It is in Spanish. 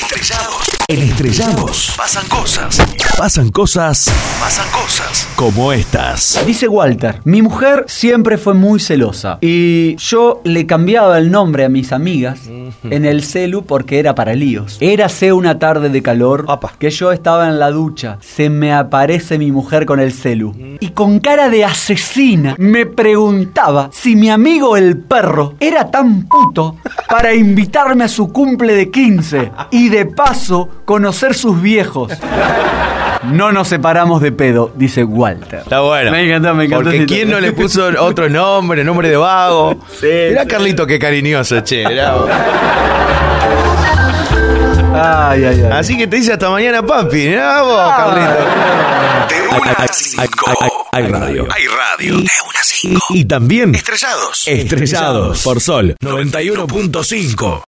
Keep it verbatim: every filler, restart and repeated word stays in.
Estrellados. En Estrellados pasan cosas. Pasan cosas. Pasan cosas como estas. Dice Walter: mi mujer siempre fue muy celosa y yo le cambiaba el nombre a mis amigas en el celu porque era para líos. Érase una tarde de calor Opa. que yo estaba en la ducha. Se me aparece mi mujer con el celu y con cara de asesina me preguntaba si mi amigo el perro era tan puto para invitarme a su cumple de quince y de paso conocer sus viejos. No nos separamos de pedo, dice Walter. Está bueno. Me encantó, me encantó. Porque ¿quién no le puso otro nombre, nombre de vago? Sí, Mirá sí. Carlito, qué cariñoso, che. Mirá vos. Ay, ay, ay. Así que te dice hasta mañana, papi. Mirá vos, Ah. Carlito. De una a cinco. Hay radio. Hay radio. De una a cinco. Y también Estrellados. Estrellados por Sol noventa y uno punto cinco.